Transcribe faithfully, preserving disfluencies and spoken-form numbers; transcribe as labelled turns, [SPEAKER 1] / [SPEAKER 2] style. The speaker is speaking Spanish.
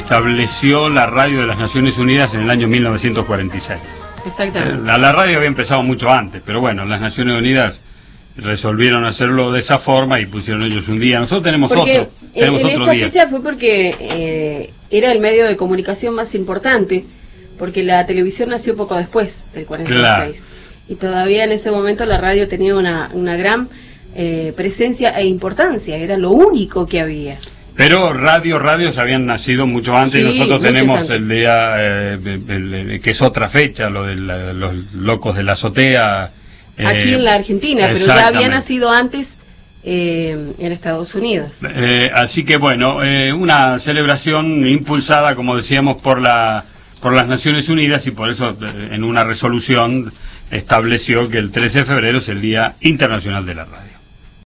[SPEAKER 1] estableció la radio de las Naciones Unidas en el año mil novecientos cuarenta y seis.
[SPEAKER 2] Exactamente.
[SPEAKER 1] La, la radio había empezado mucho antes, pero bueno, las Naciones Unidas resolvieron hacerlo de esa forma y pusieron ellos un día. Nosotros tenemos
[SPEAKER 2] porque
[SPEAKER 1] otro. Tenemos
[SPEAKER 2] en
[SPEAKER 1] otro
[SPEAKER 2] esa
[SPEAKER 1] día.
[SPEAKER 2] fecha fue porque eh, era el medio de comunicación más importante, porque la televisión nació poco después del cuarenta y seis. Claro. Y todavía en ese momento la radio tenía una, una gran eh, presencia e importancia, era lo único que había.
[SPEAKER 1] Pero radio, radios habían nacido mucho antes, sí, y nosotros tenemos antes. el día, eh, el, el, que es otra fecha, lo de la, los locos de la azotea. Eh,
[SPEAKER 2] Aquí en la Argentina, pero ya había nacido antes eh, en Estados Unidos.
[SPEAKER 1] Eh, así que bueno, eh, una celebración impulsada, como decíamos, por la por las Naciones Unidas, y por eso eh, en una resolución estableció que el trece de febrero es el Día Internacional de la Radio.